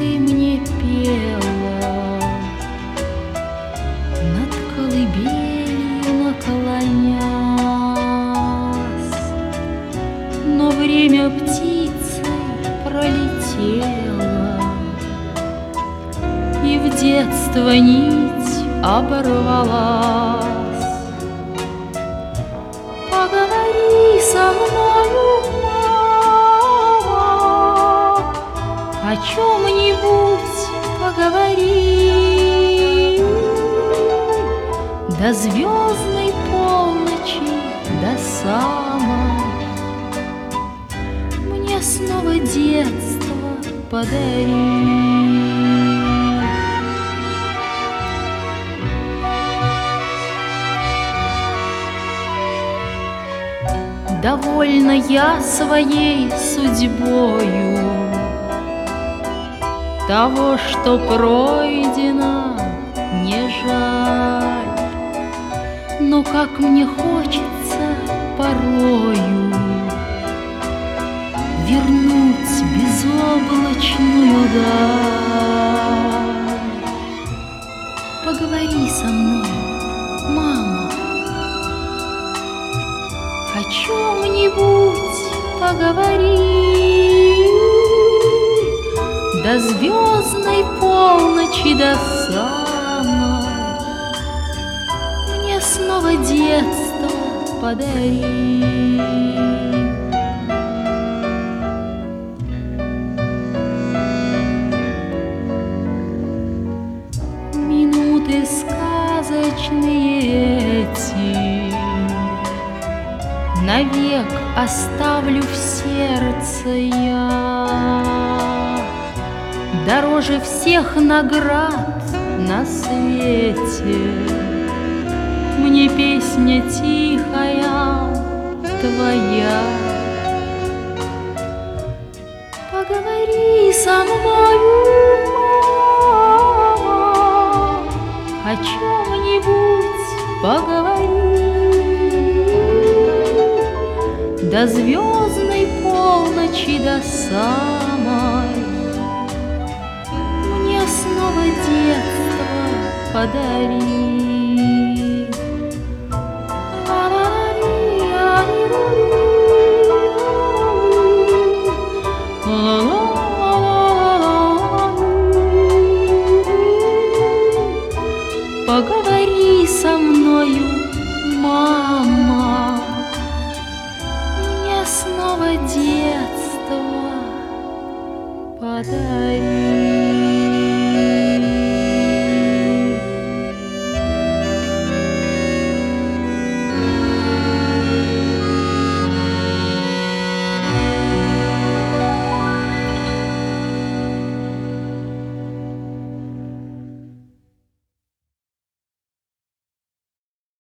ты мне пела, над колыбелью наклонясь, но время птицей пролетело, и в детство нить оборвалась. Поговори со мною, мама, о чем-нибудь поговори. До звездной полночи, до самой, мне снова детство подари. Довольна я своей судьбою, того, что пройдено, не жаль. Но как мне хочется порою вернуть безоблачную даль. Поговори со мной, мама, о чем-нибудь поговори. До звездной полночи, до самой, мне снова детство подари. Минуты сказочные эти навек оставлю в сердце я. Дороже всех наград на свете мне песня тихая твоя. Поговори со мною, мама, о чем-нибудь поговори. До звездной полночи, до самой, мне снова детство подари. Поговори со мною, мама, мне снова детство подари.